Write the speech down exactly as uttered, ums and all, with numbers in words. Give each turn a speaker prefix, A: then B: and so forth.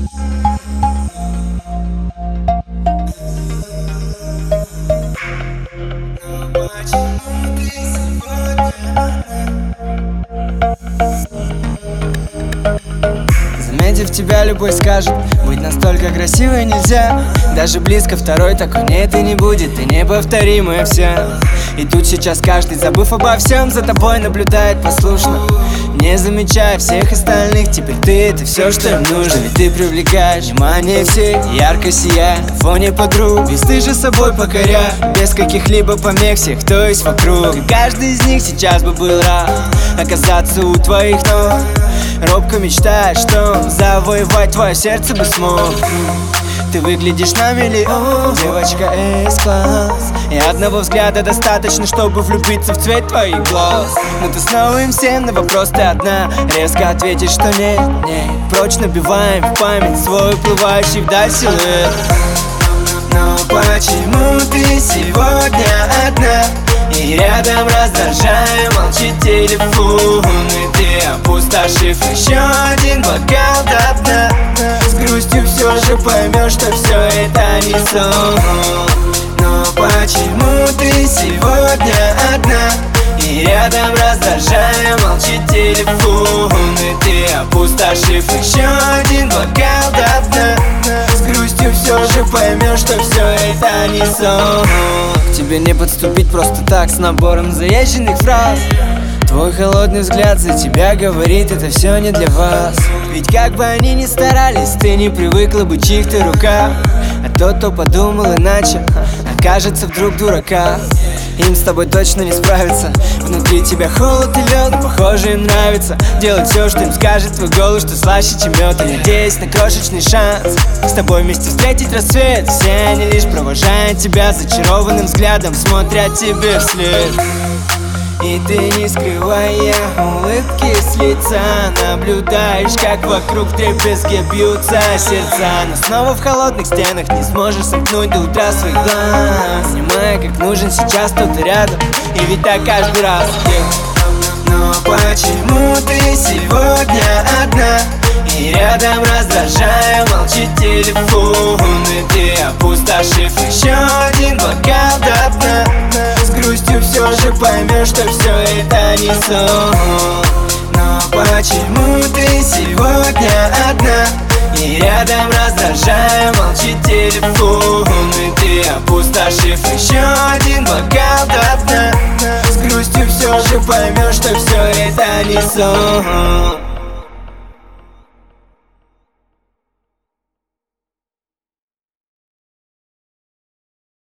A: Заметив тебя, любой скажет: быть настолько красивой нельзя. Даже близко второй такой нет и не будет. Ты неповторимая вся. И тут сейчас каждый, забыв обо всем, за тобой наблюдает послушно, не замечая всех остальных. Теперь ты — это все, что им нужно. Ведь ты привлекаешь внимание всех, ярко сияя на фоне подруг, бесстыжа собой покоря, без каких-либо помех всех, кто есть вокруг. И каждый из них сейчас бы был рад оказаться у твоих ног. Робко мечтаешь, что завоевать твое сердце бы смог. Ты выглядишь на миллион, девочка S-класс, и одного взгляда достаточно, чтобы влюбиться в цвет твоих глаз. Но ты снова им всем, на вопрос ты одна резко ответишь, что нет, нет. Прочь набиваем в память свой уплывающий вдаль силуэт. Но почему ты сегодня одна? И рядом раздражая молчит телефон. И ты, опустошив еще один бокал до дна, с грустью все же поймешь, что все это не сон. Но почему ты сегодня одна? И рядом раздражая молчит телефон. И ты, опустошив еще один бокал до дна, с грустью все же поймешь, что все это не сон. К тебе не подступить просто так с набором заезженных фраз. Твой холодный взгляд за тебя говорит: это все не для вас. Ведь как бы они ни старались, ты не привыкла быть в чьих-то руках. А тот, кто подумал иначе, окажется вдруг дурака. Им с тобой точно не справиться. Внутри тебя холод и лед, но похоже им нравится делать все, что им скажет твой голос, что слаще, чем мед. И надеясь на крошечный шанс с тобой вместе встретить рассвет. Все они лишь провожая тебя зачарованным взглядом, смотрят тебе вслед. И ты, не скрывая улыбки с лица, наблюдаешь, как вокруг вдребезги бьются сердца. Но снова в холодных стенах не сможешь сомкнуть до утра своих глаз, понимая, как нужен сейчас кто-то рядом. И ведь так каждый раз. Но почему ты сегодня одна? И рядом раздражая молчит телефон. И ты, опустошив еще один бокал до дна, с грустью все же поймешь, что все это не сон. Но почему ты сегодня одна? И рядом раздражая молчит телефон. И ты, опустошив еще один бокал до дна, с грустью все же поймешь, что все это не сон.